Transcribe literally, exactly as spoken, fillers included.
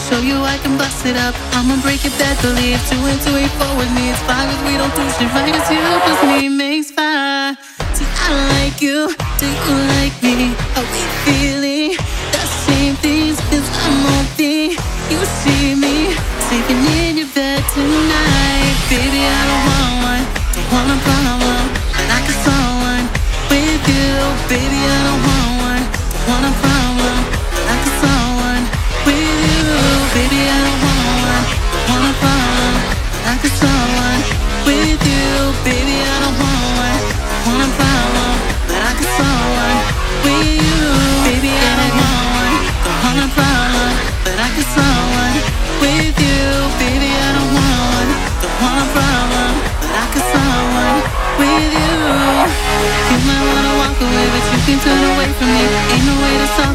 show you I can bust it up. I'ma break your bad belief. Two and two ain't four with me. It's five if we don't do shit right. It's you plus me makes five. See, I like you. Do you like me? Are we feeling the same things? Cause I'm on thing. You see me sleeping in your bed tonight. Baby, I don't want one. Don't want a problem, but I can solve one with you. Baby, I don't want one. Don't want a problem, but I can solve one with you. Baby, I don't want one. Don't want a problem, but I can solve one with you. Baby, I don't want one. Don't want a problem, but I can solve one with you. Baby, I don't want one. Don't want a problem, but I can solve one with you. Baby, I don't want one. Don't want a problem, but I can solve one with you. You might wanna walk away, but you can turn away from me. Ain't no way to solve